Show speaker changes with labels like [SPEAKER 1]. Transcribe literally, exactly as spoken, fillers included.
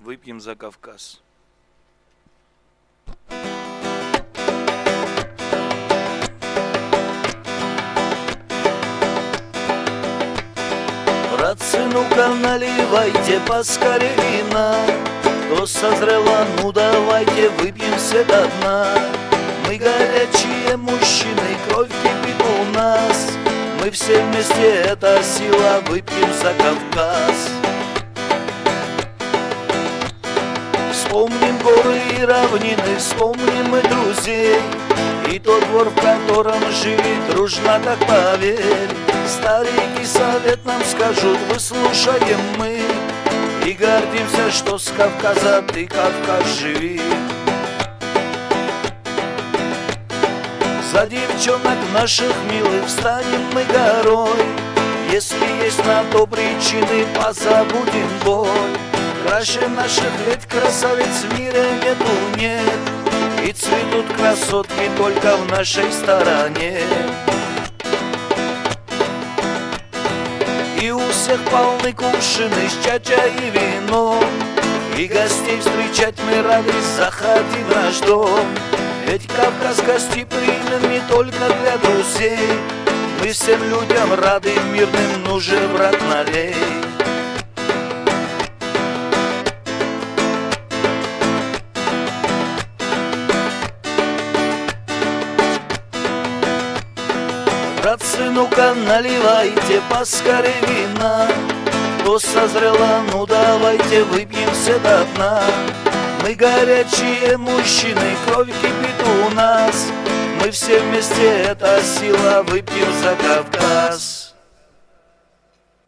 [SPEAKER 1] выпьем за Кавказ. Братцы, ну-ка наливайте поскорее вина, кто созрела, ну давайте выпьем все до дна. Мы горячие мужчины, кровь кипит у нас, мы все вместе, это сила, выпьем за Кавказ. Вспомним горы и равнины, вспомним мы друзей, и тот двор, в котором жили дружно, так поверь. Старики совет нам скажут, выслушаем мы, и гордимся, что с Кавказа ты, Кавказ, живи. За девчонок наших милых встанем мы горой, если есть на то причины, позабудем боль. Краше наших ведь красавиц в мире нету, нет, и цветут красотки только в нашей стороне. И у всех полны кувшины с чача и вином, и гостей встречать мы рады, заходи в наш дом. Ведь Кавказ гостеприимен не только для друзей, мы всем людям рады, мирным нужен брат налей. Братцы, ну-ка наливайте поскорее вина, кто созрела, ну давайте выпьем все до дна. Мы горячие мужчины, кровь кипит у нас, мы все вместе, это сила, выпьем за Кавказ.